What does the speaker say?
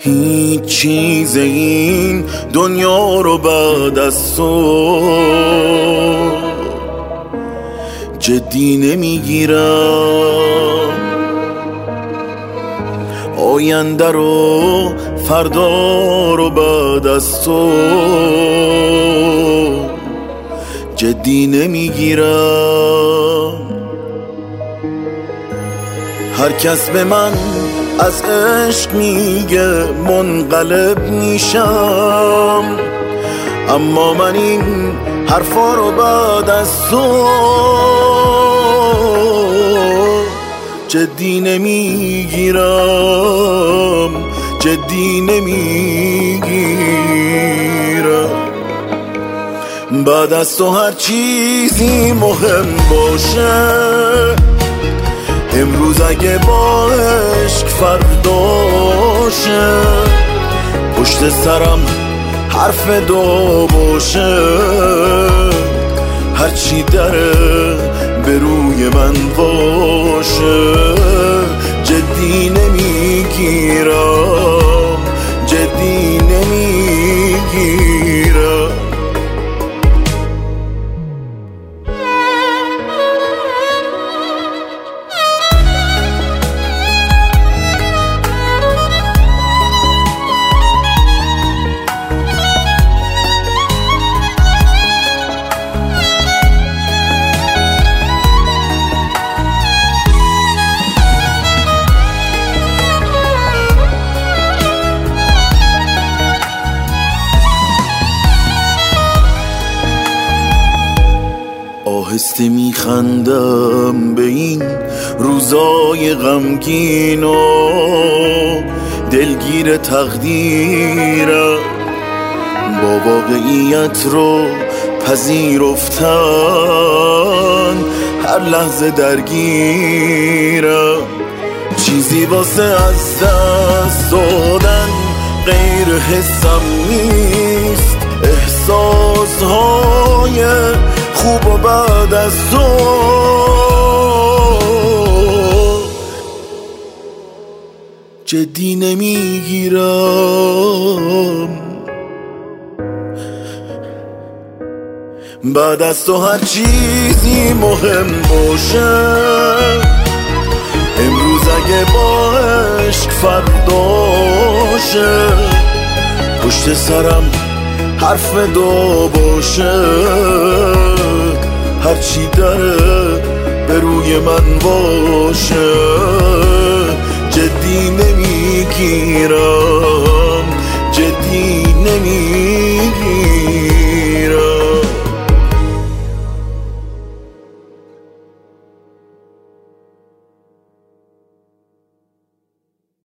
هیچ چیز این دنیا رو بعد از تو جدی نمیگیرم. آینده رو فردا رو بعد از تو جدی نمیگیرم. هر کس به من از عشق میگه منقلب میشم، اما من این حرفا رو بعد از تو جدی نمیگیرم، جدی نمیگیرم. بعد از تو هر چیزی مهم باشه، امروز اگه با عشق فرداشه، پشت سرم حرف دو باشه، هرچی دره به روی من باشه جدی نمیگیرم، جدی نمیگیرم. آهسته میخندم به این روزای غمگین و دلگیر تقدیرم، با واقعیت رو پذیرفتن هر لحظه درگیرم. چیزی واسه از دست دادن غیر حسم نیست، احساسهای خوب و بعد از تو جدی نمیگیرم. بعد از تو هر چیزی مهم باشه، امروز اگه با عشق فرداشه، پشت سرم حرف دو باشه، هرچی داره به روی من باشه جدی نمیگیرم، جدی نمیگیرم.